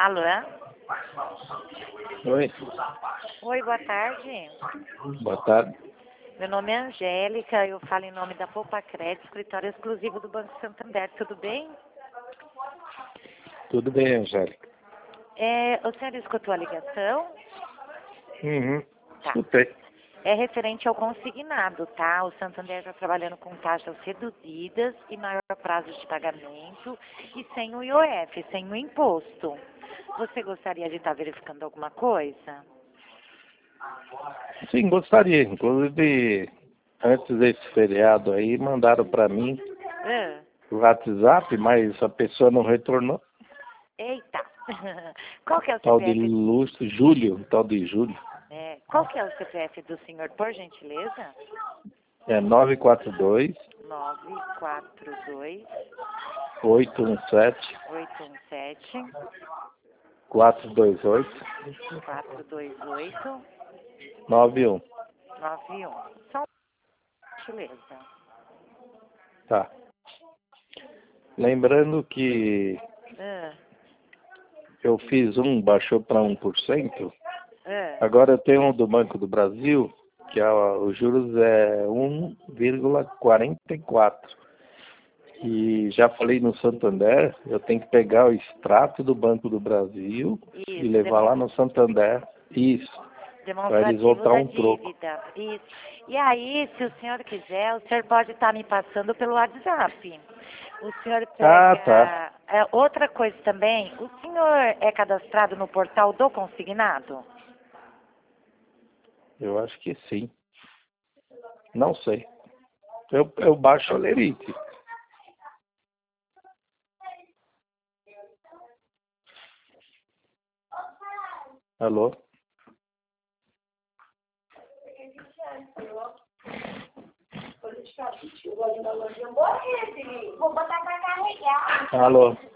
Alô? Oi, Oi, boa tarde. boa tarde. Meu nome é Angélica, eu falo em nome da Poupa Crédito, escritório exclusivo do Banco Santander, tudo bem? Tudo bem, Angélica? O senhor escutou a ligação? Uhum. Tá. Escutei. É referente ao consignado, tá? O Santander está trabalhando com taxas reduzidas e maior prazo de pagamento e sem o IOF, sem o imposto. Você gostaria de estar verificando alguma coisa? Sim, gostaria. Inclusive, antes desse feriado aí, mandaram para mim Ah, o WhatsApp, mas a pessoa não retornou. eita! Qual que é o Tal de CPF? Lúcio, Júlio, tal de Júlio. Qual que é o CPF do senhor, por gentileza? É 942 942 817 817 428 428 91. 91. Só por gentileza. Tá. Lembrando que Ah, eu fiz baixou para 1%. ah. Agora eu tenho um do Banco do Brasil, que os juros é 1,44. E já falei no Santander, eu tenho que pegar o extrato do Banco do Brasil e Isso, levar lá no Santander. Isso, para eles demonstrativo voltar da um troco. dívida. Isso. E aí, se o senhor quiser, o senhor pode estar me passando pelo WhatsApp. O senhor Ah, tá. pega. Outra coisa também, o senhor é cadastrado no portal do consignado? Eu acho que sim. Não sei. Eu baixo a Lerite. Alô? Alô?